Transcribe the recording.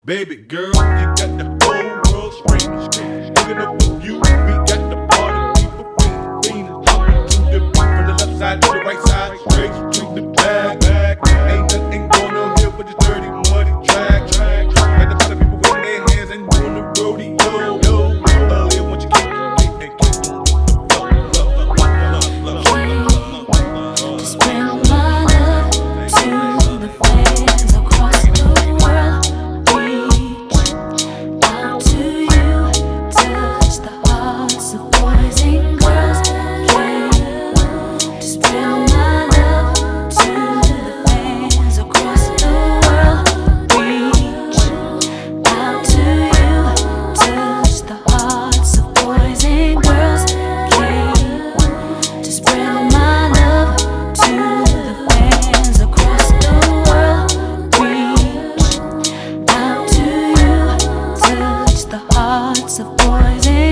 Baby girl, you got the whole world screaming. Looking up with you, we got the party people feeling. Hopping to the beat from the left side to the right side, straight to the back. Ain't nothing going on here but this dirty, muddy track. Got the party people waving their hands and doing the rodeo. Earlier when you keep and keep on Just bring my love to the fans across the world. Reach out to you, touch the hearts of boys and girls. Just bring my love to the fans across the world. Reach out to you, touch the hearts of boys and girls. Just bring my love to the fans across the world. Reach out to you, touch the hearts of boys and